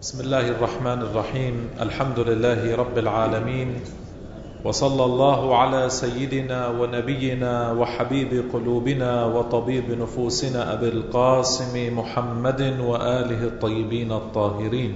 بسم الله الرحمن الرحيم. الحمد لله رب العالمين، وصلى الله على سيدنا ونبينا وحبيب قلوبنا وطبيب نفوسنا أبي القاسم محمد وآله الطيبين الطاهرين.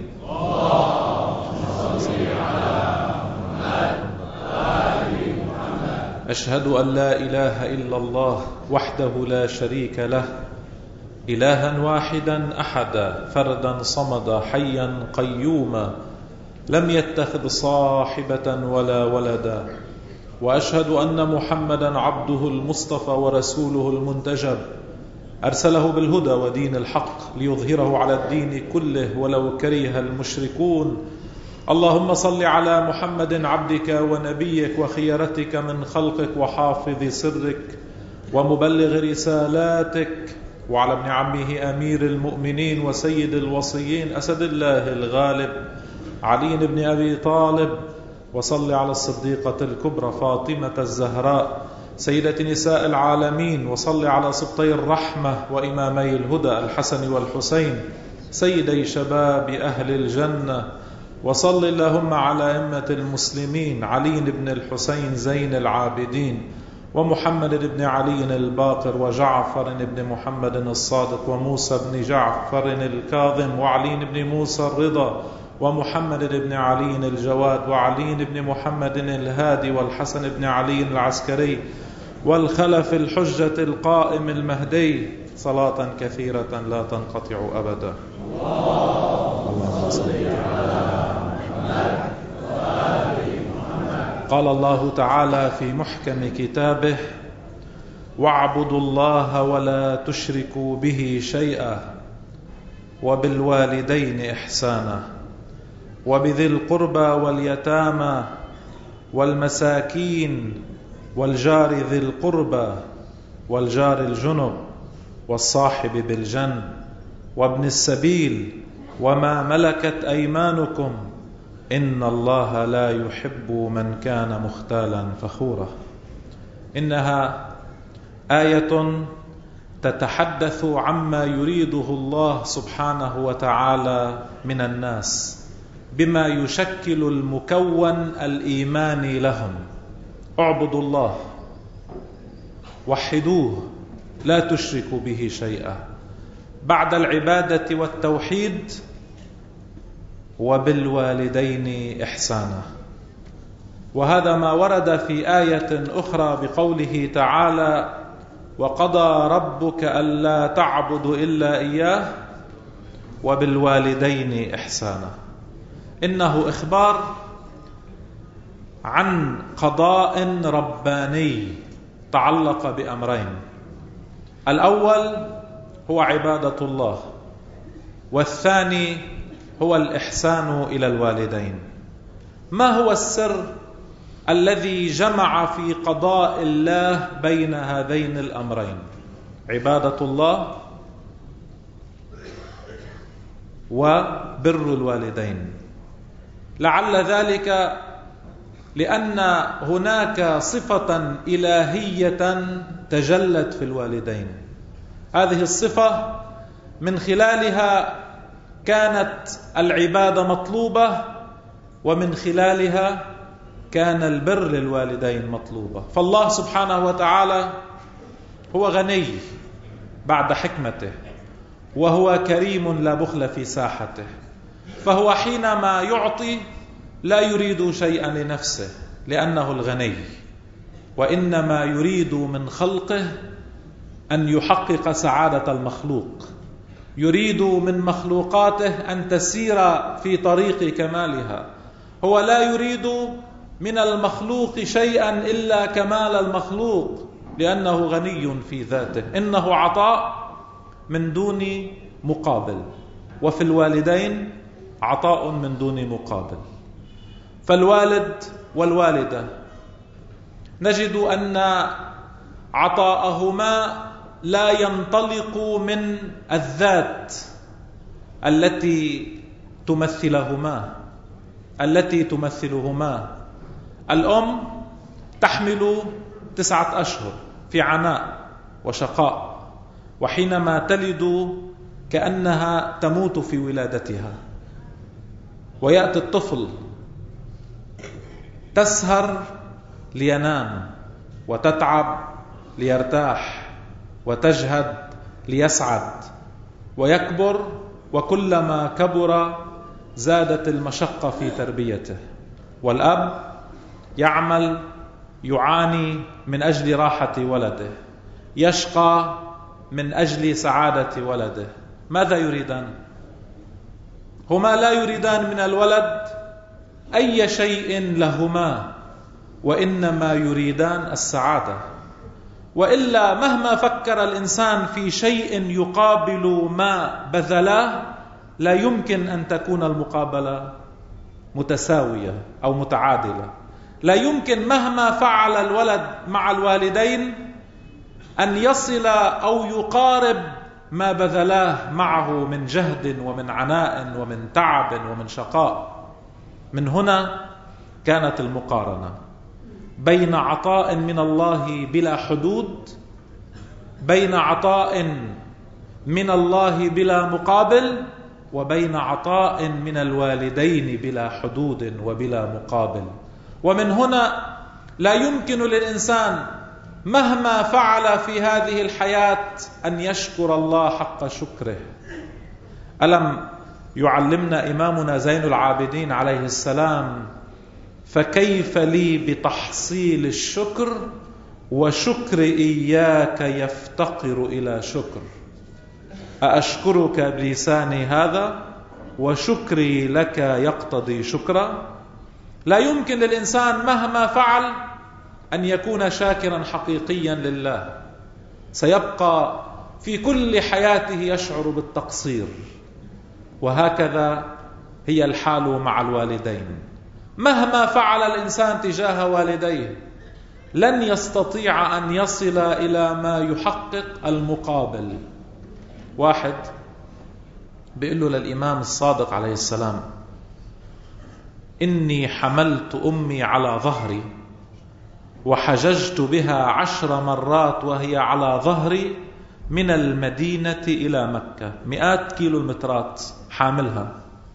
أشهد أن لا إله إلا الله وحده لا شريك له، إلها واحدا أحدا فردا صمدا حيا قيوما، لم يتخذ صاحبة ولا ولدا. وأشهد أن محمدا عبده المصطفى ورسوله المنتجب، أرسله بالهدى ودين الحق ليظهره على الدين كله ولو كره المشركون. اللهم صل على محمد عبدك ونبيك وخيرتك من خلقك وحافظ سرك ومبلغ رسالاتك، وعلى ابن عمه أمير المؤمنين وسيد الوصيين أسد الله الغالب علي بن أبي طالب، وصل على الصديقة الكبرى فاطمة الزهراء سيدة نساء العالمين، وصل على سبطي الرحمة وإمامي الهدى الحسن والحسين سيدي شباب أهل الجنة، وصل اللهم على أئمة المسلمين علي بن الحسين زين العابدين ومحمد بن علي الباقر وجعفر بن محمد الصادق وموسى بن جعفر الكاظم وعلي بن موسى الرضا ومحمد بن علي الجواد وعلي بن محمد الهادي والحسن بن علي العسكري والخلف الحجة القائم المهدي، صلاة كثيرة لا تنقطع أبدا. اللهم صل على محمد. قال الله تعالى في محكم كتابه: واعبدوا الله ولا تشركوا به شيئا وبالوالدين إحسانا وبذي القربى واليتامى والمساكين والجار ذي القربى والجار الجنب والصاحب بالجنب وابن السبيل وما ملكت أيمانكم إن الله لا يحب من كان مختالا فخورا. إنها آية تتحدث عما يريده الله سبحانه وتعالى من الناس بما يشكل المكون الإيماني لهم. اعبدوا الله، وحدوه، لا تشركوا به شيئا، بعد العبادة والتوحيد وبالوالدين إحسانا. وهذا ما ورد في آية أخرى بقوله تعالى: وقضى ربك ألا تعبدوا إلا إياه وبالوالدين إحسانا. إنه إخبار عن قضاء رباني تعلق بأمرين: الأول هو عبادة الله، والثاني هو الإحسان إلى الوالدين. ما هو السر الذي جمع في قضاء الله بين هذين الأمرين؟ عبادة الله وبر الوالدين. لعل ذلك لأن هناك صفة إلهية تجلت في الوالدين، هذه الصفة من خلالها كانت العبادة مطلوبة، ومن خلالها كان البر للوالدين مطلوبة. فالله سبحانه وتعالى هو غني بعد حكمته، وهو كريم لا بخل في ساحته، فهو حينما يعطي لا يريد شيئا لنفسه لأنه الغني، وإنما يريد من خلقه أن يحقق سعادة المخلوق، يريد من مخلوقاته أن تسير في طريق كمالها. هو لا يريد من المخلوق شيئا إلا كمال المخلوق، لأنه غني في ذاته. إنه عطاء من دون مقابل، وفي الوالدين عطاء من دون مقابل. فالوالد والوالدة نجد أن عطاءهما لا ينطلق من الذات التي تمثلهما. الأم تحمل 9 أشهر في عناء وشقاء، وحينما تلد كأنها تموت في ولادتها، ويأتي الطفل، تسهر لينام، وتتعب ليرتاح، وتجهد ليسعد، ويكبر، وكلما كبر زادت المشقة في تربيته. والأب يعمل، يعاني من أجل راحة ولده، يشقى من أجل سعادة ولده. ماذا يريدان؟ هما لا يريدان من الولد أي شيء لهما، وإنما يريدان السعادة. وإلا مهما فكر الإنسان في شيء يقابل ما بذلاه لا يمكن أن تكون المقابلة متساوية أو متعادلة. لا يمكن مهما فعل الولد مع الوالدين أن يصل أو يقارب ما بذلاه معه من جهد ومن عناء ومن تعب ومن شقاء. من هنا كانت المقارنة بين عطاء من الله بلا حدود، بين عطاء من الله بلا مقابل، وبين عطاء من الوالدين بلا حدود وبلا مقابل. ومن هنا لا يمكن للإنسان مهما فعل في هذه الحياة أن يشكر الله حق شكره. ألم يعلمنا إمامنا زين العابدين عليه السلام: فكيف لي بتحصيل الشكر وشكر إياك يفتقر إلى شكر؟ أأشكرك بلساني هذا وشكري لك يقتضي شكرا؟ لا يمكن للإنسان مهما فعل أن يكون شاكرا حقيقيا لله. سيبقى في كل حياته يشعر بالتقصير. وهكذا هي الحال مع الوالدين. مهما فعل الإنسان تجاه والديه لن يستطيع أن يصل إلى ما يحقق المقابل. واحد بيقول له للإمام الصادق عليه السلام: إني حملت أمي على ظهري وحججت بها 10 مرات وهي على ظهري من المدينة إلى مكة، 100 كيلومترات حاملها،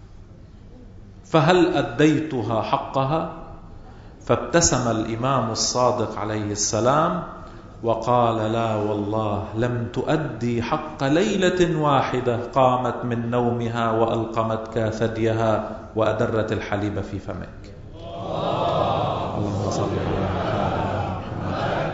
فهل أديتها حقها؟ فابتسم الإمام الصادق عليه السلام وقال: لا والله، لم تؤدي حق ليلة واحدة قامت من نومها وألقمتك ثديها وأدرت الحليب في فمك. اللهم صل على محمد.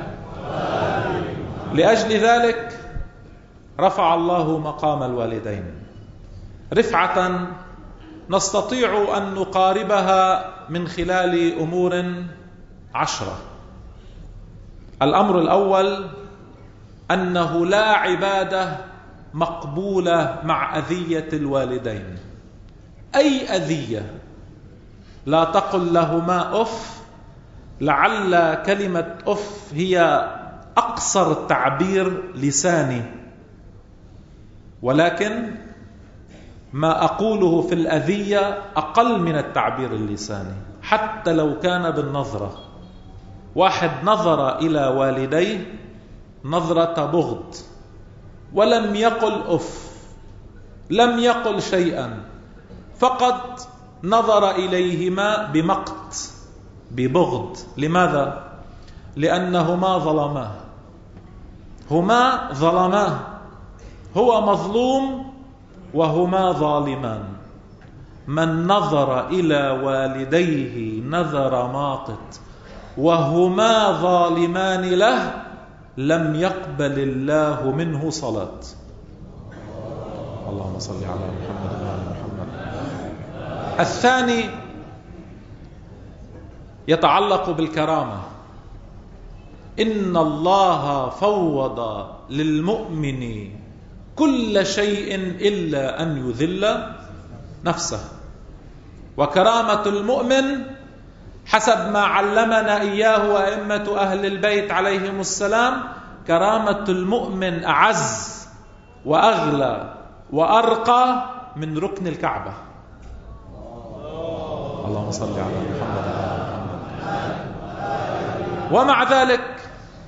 لأجل ذلك رفع الله مقام الوالدين رفعة نستطيع أن نقاربها من خلال أمور 10. الأمر الأول أنه لا عبادة مقبولة مع أذية الوالدين. أي أذية، لا تقل لهما أف، لعل كلمة أف هي أقصر تعبير لساني، ولكن ما أقوله في الأذية أقل من التعبير اللساني. حتى لو كان بالنظرة، واحد نظر إلى والديه نظرة بغض ولم يقل أف، لم يقل شيئا، فقط نظر إليهما بمقت، ببغض. لماذا؟ لأنهما ظلماه، هما ظلماه، هو مظلوم وهما ظالمان. من نظر إلى والديه نظر ماقت وهما ظالمان له لم يقبل الله منه صلاة. اللهم صل على محمد وعلى محمد. الثاني يتعلق بالكرامة. إن الله فوض للمؤمن كل شيء إلا أن يذل نفسه. وكرامة المؤمن حسب ما علمنا إياه أئمة أهل البيت عليهم السلام، كرامة المؤمن أعز وأغلى وأرقى من ركن الكعبة. اللهم صل على محمد وعلى محمد. ومع ذلك،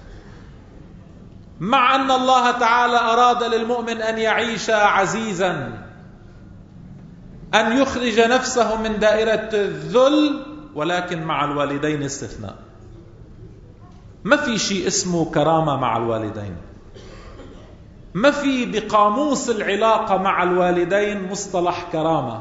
مع أن الله تعالى أراد للمؤمن أن يعيش عزيزا أن يخرج نفسه من دائرة الذل، ولكن مع الوالدين استثناء. ما في شيء اسمه كرامة مع الوالدين، ما في بقاموس العلاقة مع الوالدين مصطلح كرامة.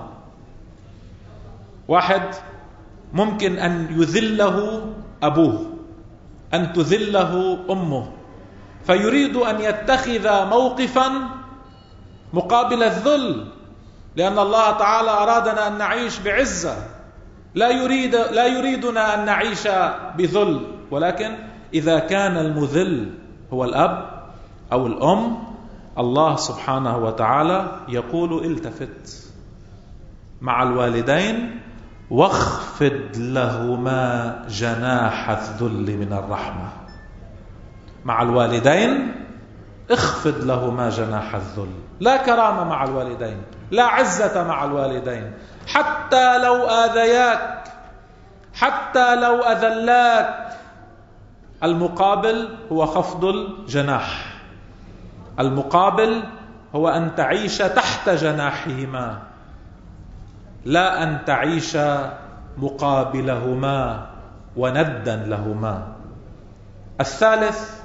واحد ممكن أن يذله أبوه، أن تذله أمه، فيريد أن يتخذ موقفا مقابل الذل، لأن الله تعالى أرادنا أن نعيش بعزة، لا يريدنا أن نعيش بذل. ولكن إذا كان المذل هو الأب أو الأم، الله سبحانه وتعالى يقول التفت مع الوالدين واخفض لهما جناح الذل من الرحمة. مع الوالدين اخفض لهما جناح الذل. لا كرامة مع الوالدين، لا عزة مع الوالدين، حتى لو آذياك، حتى لو أذلاك. المقابل هو خفض الجناح، المقابل هو أن تعيش تحت جناحهما، لا أن تعيش مقابلهما وندا لهما. الثالث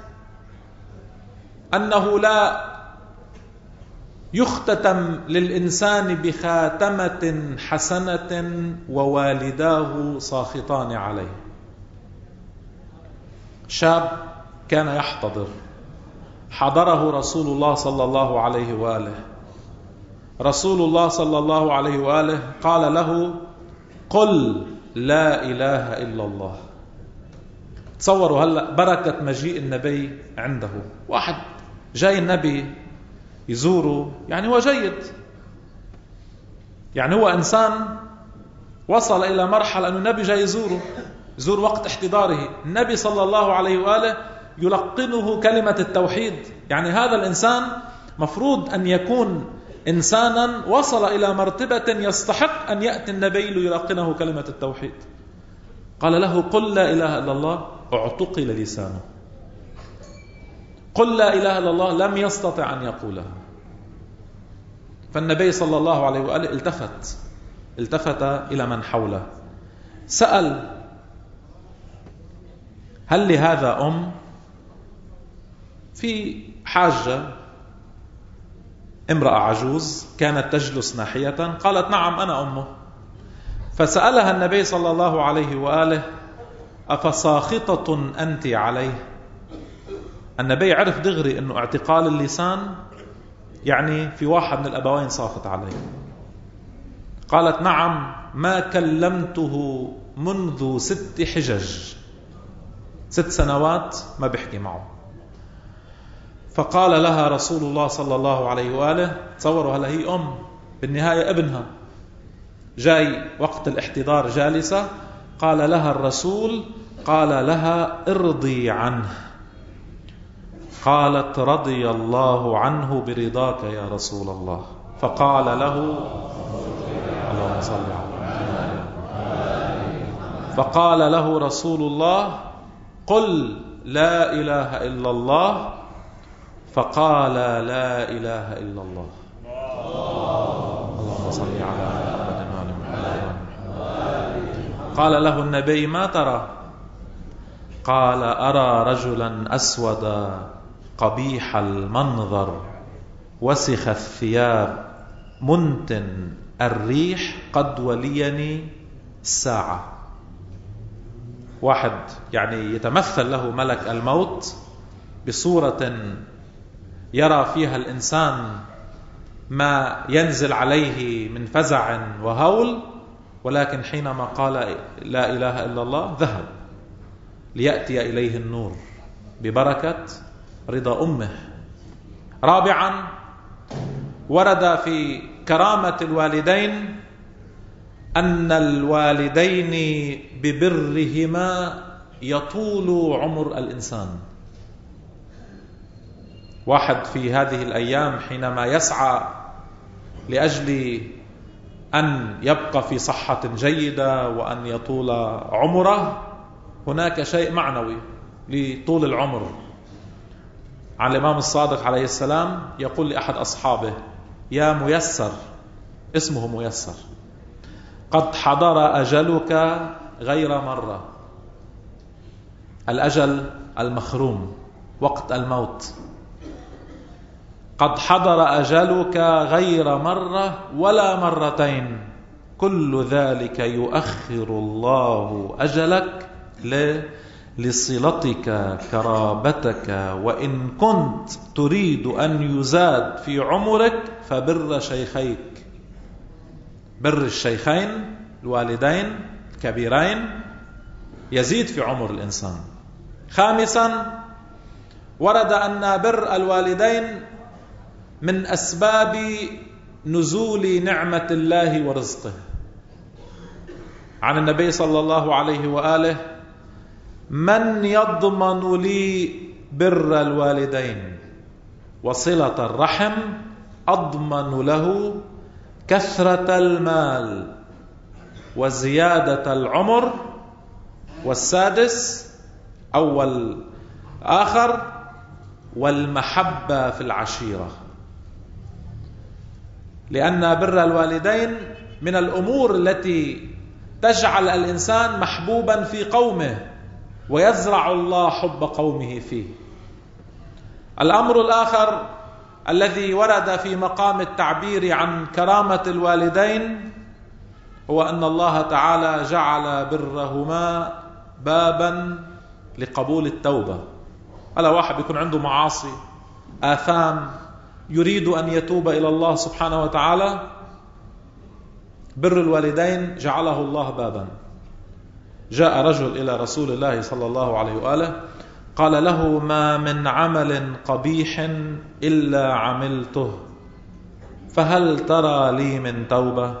أنه لا يختتم للإنسان بخاتمة حسنة ووالداه ساخطان عليه. شاب كان يحتضر، حضره رسول الله صلى الله عليه وآله. رسول الله صلى الله عليه وآله قال له قل لا إله إلا الله. تصوروا هلأ بركة مجيء النبي عنده. واحد جاي النبي يزوره، يعني هو جيد، يعني هو إنسان وصل إلى مرحلة أن النبي جاي يزور وقت احتضاره. النبي صلى الله عليه وآله يلقنه كلمة التوحيد. يعني هذا الإنسان مفروض أن يكون إنسانا وصل إلى مرتبة يستحق أن يأتي النبي ليلقنه كلمة التوحيد. قال له قل لا إله إلا الله، اعتقل لسانه. قل لا إله إلا الله، لم يستطع أن يقولها. فالنبي صلى الله عليه وآله التفت إلى من حوله، سأل هل لهذا أم؟ في حاجة امرأة عجوز كانت تجلس ناحية، قالت نعم أنا أمه. فسألها النبي صلى الله عليه وآله أفساخطة أنت عليه؟ النبي عرف دغري أنه اعتقال اللسان يعني في واحد من الأبوين ساخط عليه. قالت نعم ما كلمته منذ 6 حجج، 6 سنوات ما بحكي معه. فقال لها رسول الله صلى الله عليه وآله، تصوروا هلا هي أم، بالنهاية ابنها جاي وقت الاحتضار جالسة، قال لها الرسول، قال لها ارضي عنه. قالت رضي الله عنه برضاك يا رسول الله. فقال له اللهم صل على، فقال له رسول الله قل لا إله إلا الله. فقال لا إله إلا الله. اللهم صل على محمد وآل محمد. قال له النبي ما ترى؟ قال أرى رجلا أسودا قبيح المنظر وسخ الثياب منتن الريح قد وليني الساعة. واحد يعني يتمثل له ملك الموت بصورة يرى فيها الإنسان ما ينزل عليه من فزع وهول، ولكن حينما قال لا إله إلا الله ذهب ليأتي إليه النور ببركة رضا أمه. رابعا ورد في كرامة الوالدين أن الوالدين ببرهما يطول عمر الإنسان. واحد في هذه الأيام حينما يسعى لأجل أن يبقى في صحة جيدة وأن يطول عمره، هناك شيء معنوي لطول العمر. عن الإمام الصادق عليه السلام يقول لأحد أصحابه يا ميسر اسمه ميسر. قد حضر أجلك غير مرة، الأجل المخروم، وقت الموت. قد حضر أجلك غير مرة ولا مرتين، كل ذلك يؤخر الله أجلك لصلتك قرابتك. وإن كنت تريد أن يزاد في عمرك فبر شيخيك، بر الشيخين الوالدين الكبيرين يزيد في عمر الإنسان. خامسا، ورد أن بر الوالدين من أسباب نزول نعمة الله ورزقه. عن النبي صلى الله عليه وآله: من يضمن لي بر الوالدين وصلة الرحم أضمن له كثرة المال وزيادة العمر. والسادس أول آخر: والمحبة في العشيرة. لأن بر الوالدين من الأمور التي تجعل الإنسان محبوبا في قومه، ويزرع الله حب قومه فيه. الأمر الآخر الذي ورد في مقام التعبير عن كرامة الوالدين هو أن الله تعالى جعل برهما بابا لقبول التوبة. ألا واحد يكون عنده معاصي آثام يريد أن يتوب إلى الله سبحانه وتعالى، بر الوالدين جعله الله بابا. جاء رجل إلى رسول الله صلى الله عليه وآله قال له: ما من عمل قبيح إلا عملته، فهل ترى لي من توبة؟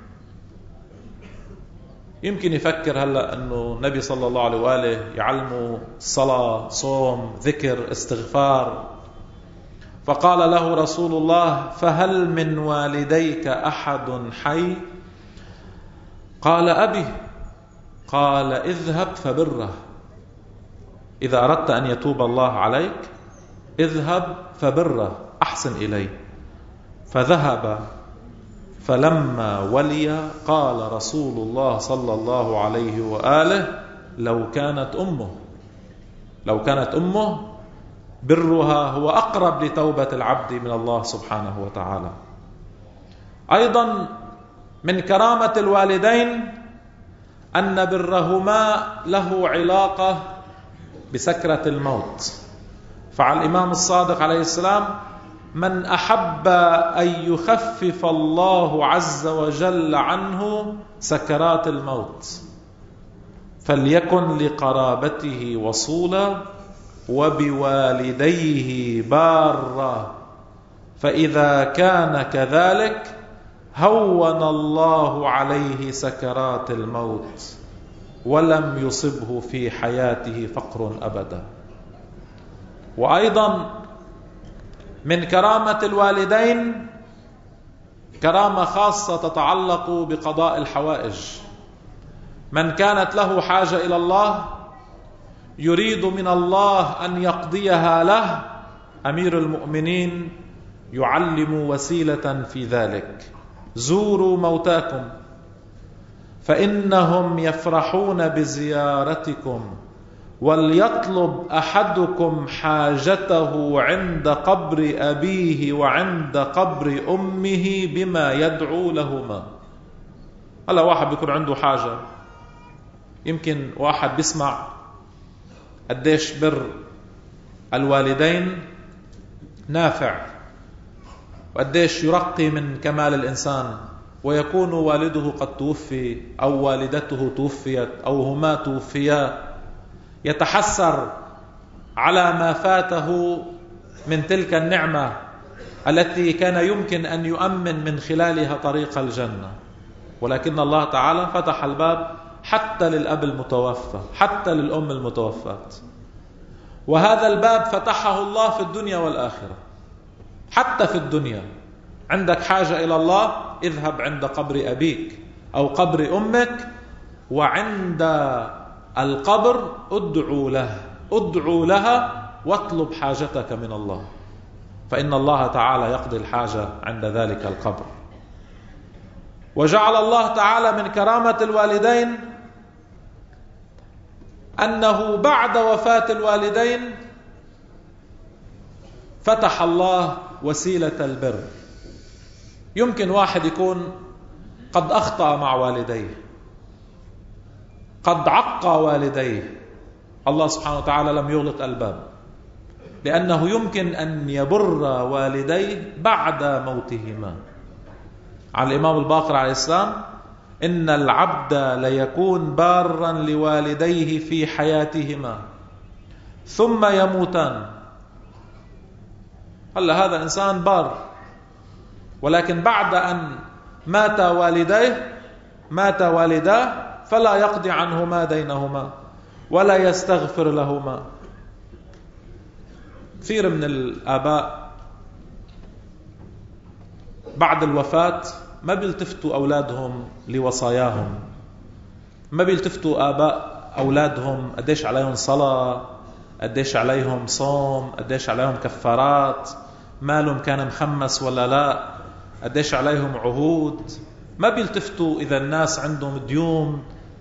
يمكن يفكر هلأ أنه النبي صلى الله عليه وآله يعلمه صلاة، صوم، ذكر، استغفار. فقال له رسول الله: فهل من والديك أحد حي؟ قال: أبي. قال: اذهب فبره. إذا أردت أن يتوب الله عليك اذهب فبره، أحسن إليه. فذهب، فلما ولي قال رسول الله صلى الله عليه وآله: لو كانت أمه برها هو أقرب لتوبة العبد من الله سبحانه وتعالى. أيضا من كرامة الوالدين أن برهما له علاقة بسكرة الموت. فعلى الإمام الصادق عليه السلام: من أحب أن يخفف الله عز وجل عنه سكرات الموت فليكن لقرابته وصولا وبوالديه بارا، فإذا كان كذلك هون الله عليه سكرات الموت ولم يصبه في حياته فقر أبدا. وأيضا من كرامة الوالدين كرامة خاصة تتعلق بقضاء الحوائج. من كانت له حاجة إلى الله يريد من الله أن يقضيها له، أمير المؤمنين يعلم وسيلة في ذلك: زوروا موتاكم فإنهم يفرحون بزيارتكم، وليطلب أحدكم حاجته عند قبر أبيه وعند قبر أمه بما يدعو لهما. هلا واحد بيكون عنده حاجة، يمكن واحد بيسمع قديش بر الوالدين نافع، وقديش يرقي من كمال الإنسان، ويكون والده قد توفي أو والدته توفيت أو هما توفيا، يتحسر على ما فاته من تلك النعمة التي كان يمكن أن يؤمن من خلالها طريق الجنة، ولكن الله تعالى فتح الباب حتى للأب المتوفى، حتى للأم المتوفاة. وهذا الباب فتحه الله في الدنيا والآخرة. حتى في الدنيا عندك حاجة إلى الله، اذهب عند قبر أبيك أو قبر أمك، وعند القبر ادعو لها واطلب حاجتك من الله، فإن الله تعالى يقضي الحاجة عند ذلك القبر. وجعل الله تعالى من كرامة الوالدين أنه بعد وفاة الوالدين فتح الله وسيلة البر. يمكن واحد يكون قد أخطأ مع والديه، قد عقى والديه، الله سبحانه وتعالى لم يغلق الباب، لأنه يمكن أن يبر والديه بعد موتهما. عن الإمام الباقر عليه السلام: إن العبد ليكون بارا لوالديه في حياتهما ثم يموتان. هلا هذا إنسان بار، ولكن بعد أن مات والداه فلا يقضي عنهما دينهما ولا يستغفر لهما. كثير من الآباء بعد الوفاة ما بيلتفتوا أولادهم لوصاياهم، ما بيلتفتوا آباء أولادهم قديش عليهم صلاة، قديش عليهم صوم، قديش عليهم كفارات، مالهم كان مخمس ولا لا، قديش عليهم عهود. ما بيلتفتوا إذا الناس عندهم ديون.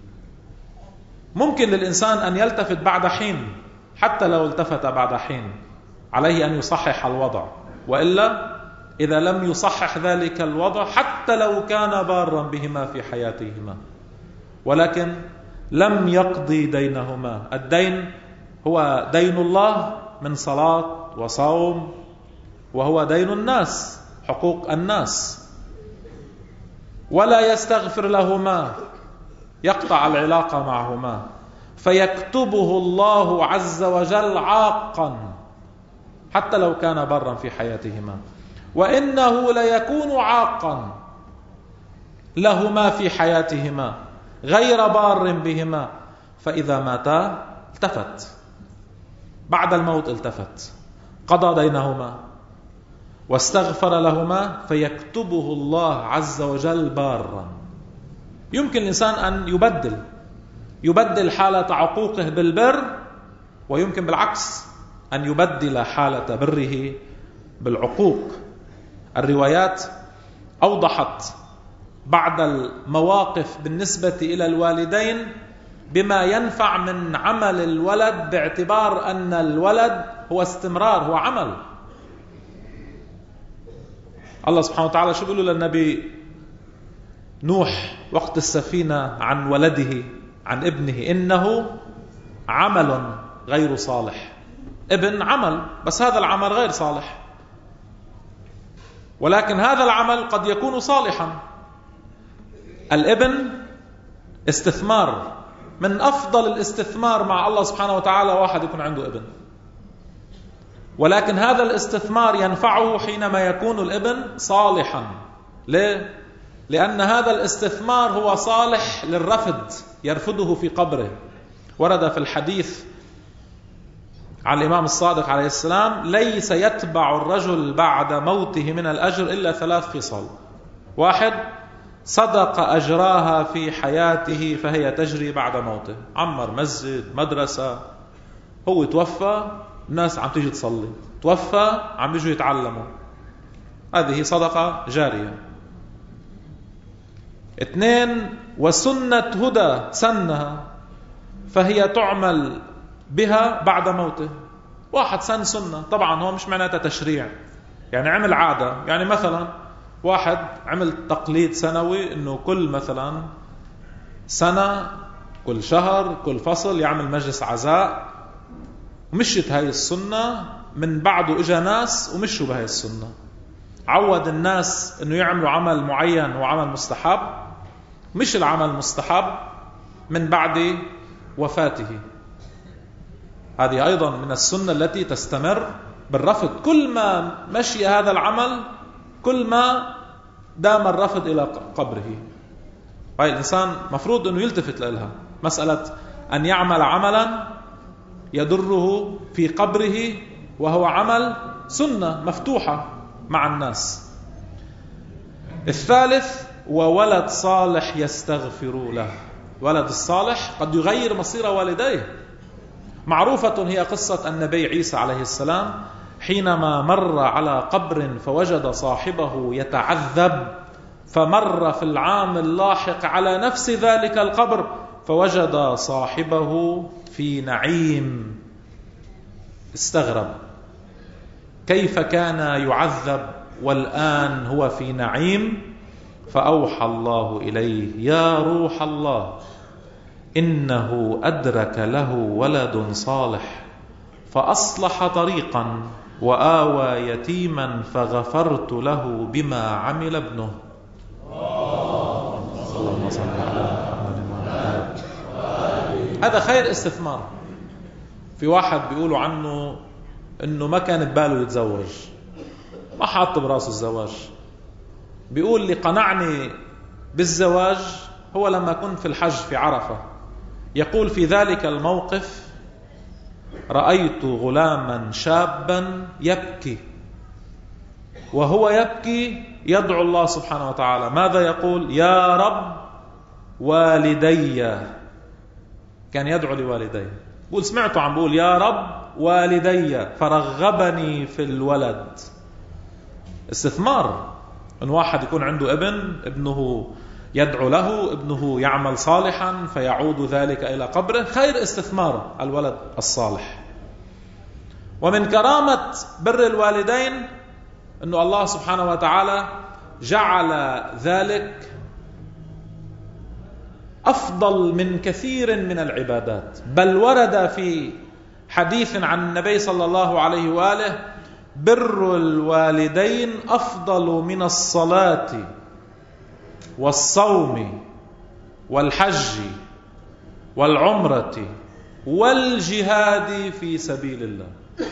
ممكن للإنسان أن يلتفت بعد حين، حتى لو التفت بعد حين عليه أن يصحح الوضع، وإلا إذا لم يصحح ذلك الوضع حتى لو كان بارا بهما في حياتهما ولكن لم يقضي دينهما. الدين هو دين الله من صلاة وصوم، وهو دين الناس، حقوق الناس. ولا يستغفر لهما، يقطع العلاقة معهما، فيكتبه الله عز وجل عاقا حتى لو كان برا في حياتهما، وإنه ليكون عاقا لهما في حياتهما غير بار بهما، فإذا ماتا التفت، بعد الموت التفت، قضى دينهما واستغفر لهما، فيكتبه الله عز وجل بارا. يمكن الإنسان أن يبدل حالة عقوقه بالبر، ويمكن بالعكس أن يبدل حالة بره بالعقوق. الروايات أوضحت بعض المواقف بالنسبة إلى الوالدين بما ينفع من عمل الولد، باعتبار أن الولد هو استمرار، هو عمل. الله سبحانه وتعالى شو بيقول للنبي نوح وقت السفينة عن ولده، عن ابنه: إنه عمل غير صالح. ابن عمل، بس هذا العمل غير صالح، ولكن هذا العمل قد يكون صالحا. الابن استثمار، من أفضل الاستثمار مع الله سبحانه وتعالى واحد يكون عنده ابن، ولكن هذا الاستثمار ينفعه حينما يكون الابن صالحا. ليه؟ لأن هذا الاستثمار هو صالح للرفد، يرفده في قبره. ورد في الحديث عن الإمام الصادق عليه السلام: ليس يتبع الرجل بعد موته من الأجر إلا 3 خصال: 1 صدق أجراها في حياته فهي تجري بعد موته، عمر مسجد، مدرسة، هو توفى الناس عم تيجي تصلي، توفى عم يجوا يتعلموا، هذه صدقة جارية. 2 وسنة هدى سنها فهي تعمل بها بعد موته. واحد سن سنة، طبعا هو مش معناتها تشريع، يعني عمل عادة. يعني مثلا واحد عمل تقليد سنوي انه كل مثلا سنة، كل شهر، كل فصل يعمل مجلس عزاء، ومشيت هاي السنة. من بعده اجا ناس ومشوا بهاي السنة، عود الناس انه يعملوا عمل معين وعمل مستحب، مش العمل مستحب من بعد وفاته. هذه أيضا من السنة التي تستمر بالرفض. كل ما مشي هذا العمل كل ما دام الرفض إلى قبره. هاي الإنسان مفروض أنه يلتفت لها، مسألة أن يعمل عملا يضره في قبره وهو عمل سنة مفتوحة مع الناس. 3 وولد صالح يستغفر له. ولد الصالح قد يغير مصير والديه. معروفة هي قصة النبي عيسى عليه السلام حينما مر على قبر فوجد صاحبه يتعذب فمر في العام اللاحق على نفس ذلك القبر فوجد صاحبه في نعيم. استغرب كيف كان يعذب والآن هو في نعيم. فأوحى الله إليه: يا روح الله، إنه أدرك له ولد صالح فأصلح طريقا وآوى يتيما فغفرت له بما عمل ابنه. اللهم صل على محمد. هذا خير استثمار. في واحد بيقولوا عنه انه ما كانت باله يتزوج، ما حاط براسه الزواج. بيقول اللي قنعني بالزواج هو لما كنت في الحج في عرفة، يقول في ذلك الموقف: رأيت غلاما شابا يبكي، وهو يبكي يدعو الله سبحانه وتعالى. ماذا يقول؟ يا رب والدي. كان يدعو لوالديه. بقول سمعته عم بقول يا رب والدي فرغبني في الولد. استثمار ان واحد يكون عنده ابنه يدعو له، ابنه يعمل صالحا فيعود ذلك إلى قبره. خير استثمار الولد الصالح. ومن كرامة بر الوالدين أن الله سبحانه وتعالى جعل ذلك أفضل من كثير من العبادات. بل ورد في حديث عن النبي صلى الله عليه وآله: بر الوالدين أفضل من الصلاة والصوم والحج والعمرة والجهاد في سبيل الله.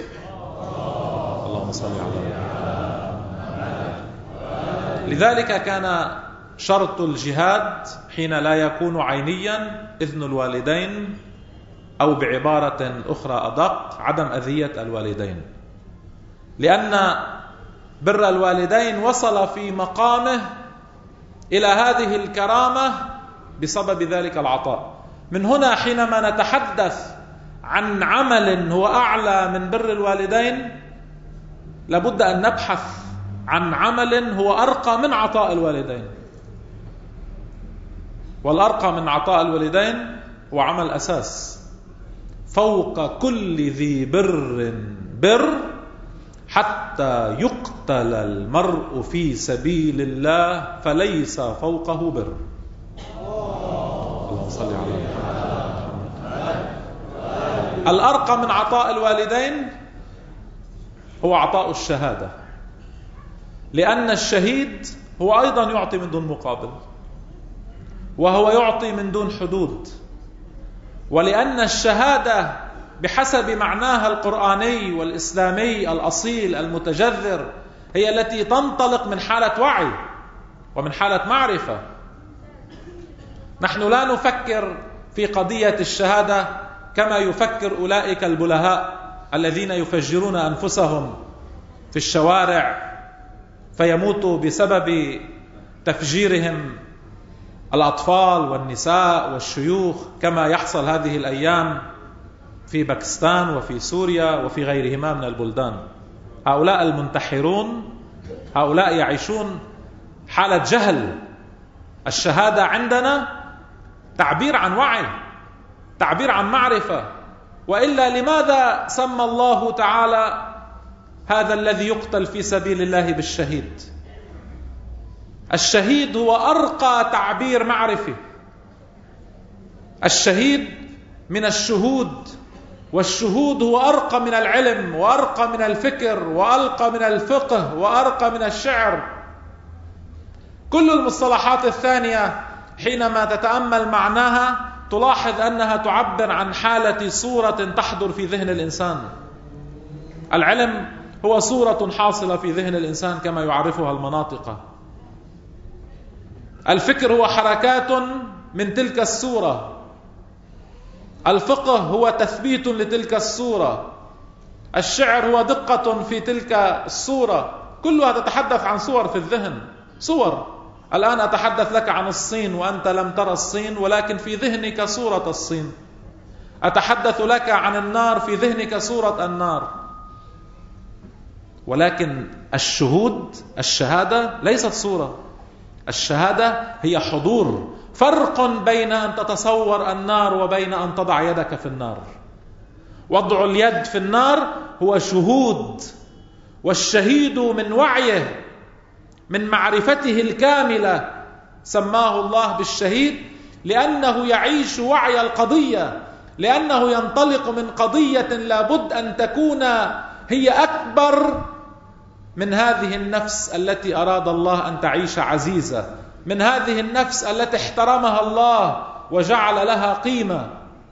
اللهم صل على محمد. لذلك كان شرط الجهاد حين لا يكون عينيا إذن الوالدين، أو بعبارة أخرى أدق عدم أذية الوالدين، لأن بر الوالدين وصل في مقامه إلى هذه الكرامة بسبب ذلك العطاء. من هنا حينما نتحدث عن عمل هو أعلى من بر الوالدين، لابد أن نبحث عن عمل هو أرقى من عطاء الوالدين. والأرقى من عطاء الوالدين هو عمل أساس: فوق كل ذي بر حتى يقتل المرء في سبيل الله فليس فوقه بر. اللهم صل على محمد. الأرقى من عطاء الوالدين هو عطاء الشهادة، لأن الشهيد هو أيضا يعطي من دون مقابل، وهو يعطي من دون حدود. ولأن الشهادة بحسب معناها القرآني والإسلامي الأصيل المتجذر هي التي تنطلق من حالة وعي ومن حالة معرفة. نحن لا نفكر في قضية الشهادة كما يفكر أولئك البلهاء الذين يفجرون أنفسهم في الشوارع فيموتوا بسبب تفجيرهم الأطفال والنساء والشيوخ، كما يحصل هذه الأيام في باكستان وفي سوريا وفي غيرهما من البلدان. هؤلاء المنتحرون هؤلاء يعيشون حالة جهل. الشهادة عندنا تعبير عن وعي، تعبير عن معرفة. وإلا لماذا سمى الله تعالى هذا الذي يقتل في سبيل الله بالشهيد؟ الشهيد هو أرقى تعبير معرفي. الشهيد من الشهود، والشهود هو أرقى من العلم وأرقى من الفكر وأرقى من الفقه وأرقى من الشعر. كل المصطلحات الثانية حينما تتأمل معناها تلاحظ أنها تعبر عن حالة صورة تحضر في ذهن الإنسان. العلم هو صورة حاصلة في ذهن الإنسان كما يعرفها المناطق. الفكر هو حركات من تلك الصورة. الفقه هو تثبيت لتلك الصورة. الشعر هو دقة في تلك الصورة. كلها تتحدث عن صور في الذهن، صور. الآن أتحدث لك عن الصين وأنت لم ترى الصين، ولكن في ذهنك صورة الصين. أتحدث لك عن النار، في ذهنك صورة النار. ولكن الشهود، الشهادة ليست صورة. الشهادة هي حضور. فرق بين أن تتصور النار وبين أن تضع يدك في النار. وضع اليد في النار هو شهود، والشهيد من وعيه، من معرفته الكاملة، سماه الله بالشهيد لأنه يعيش وعي القضية، لأنه ينطلق من قضية لابد أن تكون هي أكبر من هذه النفس التي أراد الله أن تعيش عزيزة، من هذه النفس التي احترمها الله وجعل لها قيمة.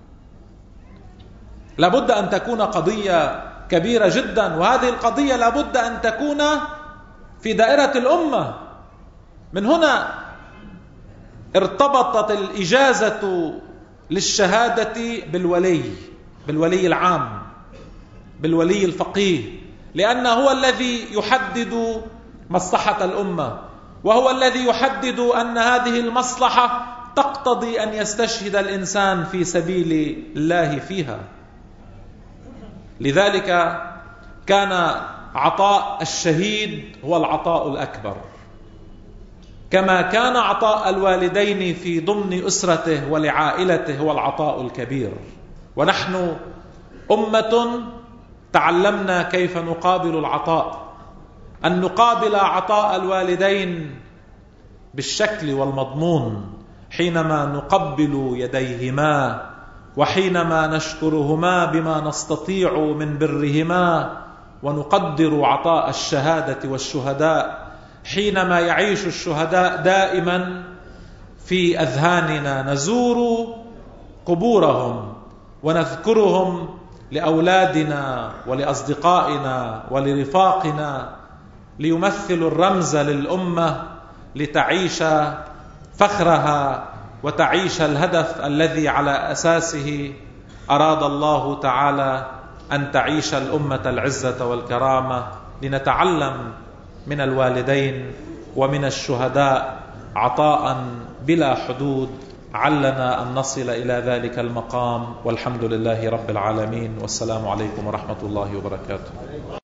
لابد أن تكون قضية كبيرة جدا، وهذه القضية لابد أن تكون في دائرة الأمة. من هنا ارتبطت الإجازة للشهادة بالولي العام، بالولي الفقيه، لأنه هو الذي يحدد مصلحة الأمة، وهو الذي يحدد أن هذه المصلحة تقتضي أن يستشهد الإنسان في سبيل الله فيها. لذلك كان عطاء الشهيد هو العطاء الأكبر، كما كان عطاء الوالدين في ضمن أسرته ولعائلته هو العطاء الكبير. ونحن أمة تعلمنا كيف نقابل العطاء، أن نقابل عطاء الوالدين بالشكل والمضمون، حينما نقبل يديهما، وحينما نشكرهما بما نستطيع من برهما، ونقدر عطاء الشهادة والشهداء حينما يعيش الشهداء دائما في أذهاننا. نزور قبورهم ونذكرهم لأولادنا ولأصدقائنا ولرفاقنا، ليمثلوا الرمز للأمة لتعيش فخرها وتعيش الهدف الذي على أساسه أراد الله تعالى أن تعيش الأمة العزة والكرامة. لنتعلم من الوالدين ومن الشهداء عطاء بلا حدود، علنا أن نصل إلى ذلك المقام. والحمد لله رب العالمين، والسلام عليكم ورحمة الله وبركاته.